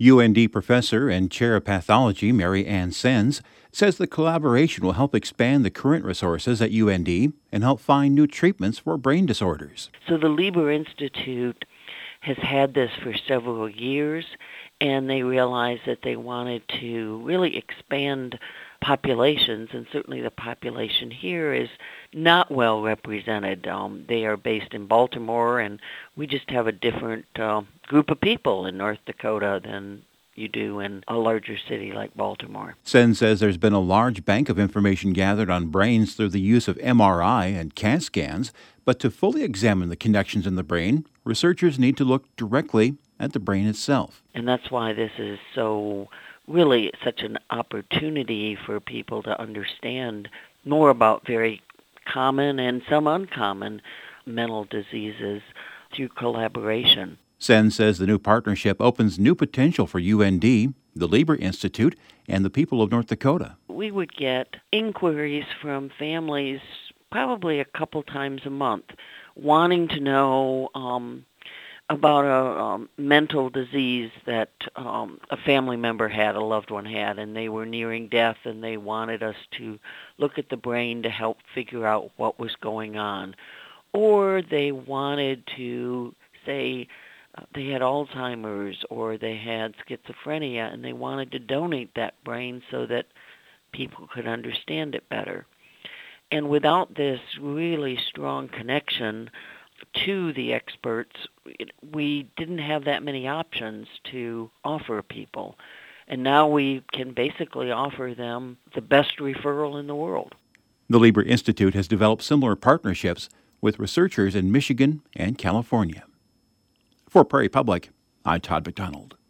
UND professor and chair of pathology Mary Ann Sens says the collaboration will help expand the current resources at UND and help find new treatments for brain disorders. So the Lieber Institute has had this for several years, and they realized that they wanted to really expand populations, and certainly the population here is not well represented. They are based in Baltimore, and we just have a different group of people in North Dakota than you do in a larger city like Baltimore. Sen says there's been a large bank of information gathered on brains through the use of MRI and CAT scans, but to fully examine the connections in the brain, researchers need to look directly at the brain itself. And that's why this is really such an opportunity for people to understand more about very common and some uncommon mental diseases through collaboration. Sen says the new partnership opens new potential for UND, the Lieber Institute, and the people of North Dakota. We would get inquiries from families probably a couple times a month wanting to know about a mental disease that a family member had, a loved one had, and they were nearing death, and they wanted us to look at the brain to help figure out what was going on. Or they wanted to say they had Alzheimer's or they had schizophrenia, and they wanted to donate that brain so that people could understand it better. And without this really strong connection to the experts, we didn't have that many options to offer people. And now we can basically offer them the best referral in the world. The Lieber Institute has developed similar partnerships with researchers in Michigan and California. For Prairie Public, I'm Todd McDonald.